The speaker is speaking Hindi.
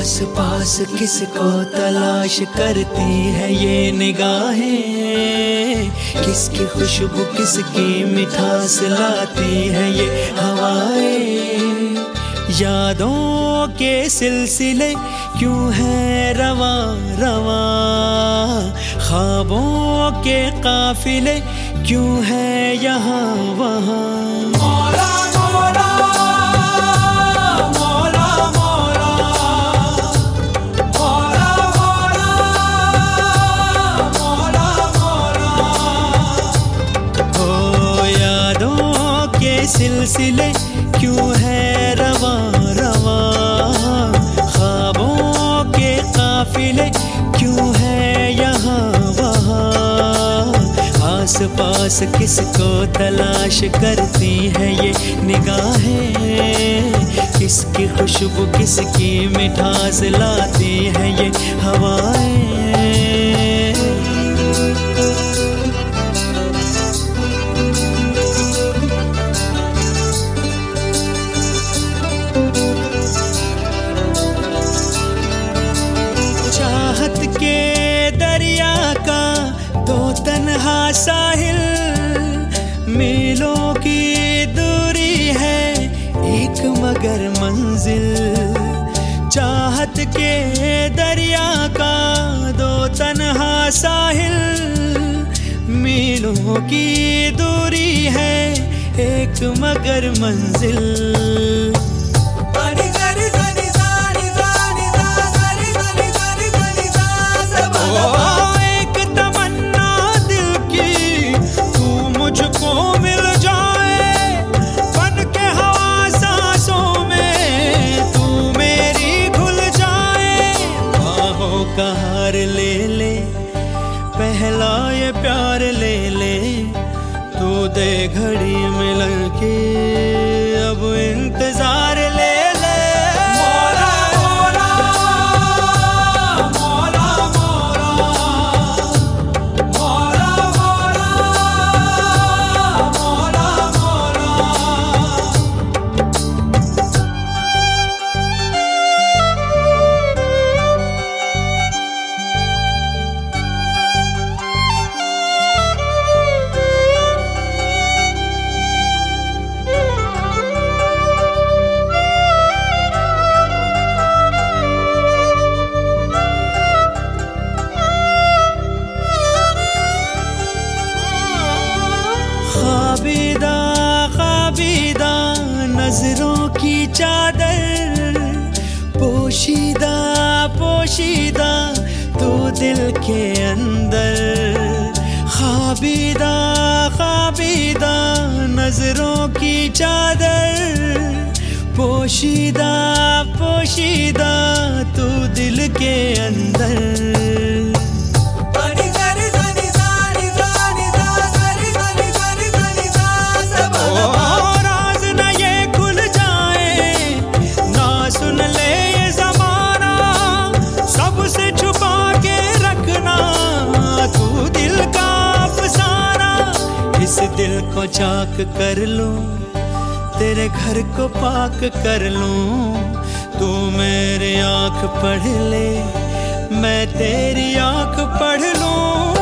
आस पास किसको तलाश करती है ये निगाहें, किसकी खुशबू किसकी मिठास लाती है ये हवाएं। यादों के सिलसिले क्यों है रवा रवा, ख्वाबों के काफिले क्यों है यहाँ वहाँ। सिलसिले क्यों है रवा रवा, ख्वाबों के काफिले क्यों है यहाँ वहाँ। आस पास किसको तलाश करती है ये निगाहें, किसकी खुशबू किसकी मिठास लाती है ये हवाएं। के दरिया का दो तन्हा साहिल, मीलों की दूरी है एक मगर मंजिल। चाहत के दरिया का दो तन्हा साहिल, मीलों की दूरी है एक मगर मंजिल। एक तमन्ना दिल की तू मुझको मिल जाए, बन के हवा सांसों में तू मेरी घुल जाए। बाहों का हार ले ले, पहला ये प्यार ले ले, तू दे घड़ी मिलन के अब इंतजार ले। ख़ाबिदा ख़ाबिदा नजरों की चादर, पोशीदा पोशीदा तू दिल के अंदर। ख़ाबिदा ख़ाबिदा नजरों की चादर, पोशीदा पोशीदा तू दिल के अंदर। इस दिल को चाक कर लूं, तेरे घर को पाक कर लूं। तू मेरी आँख पढ़ ले, मैं तेरी आँख पढ़ लूं।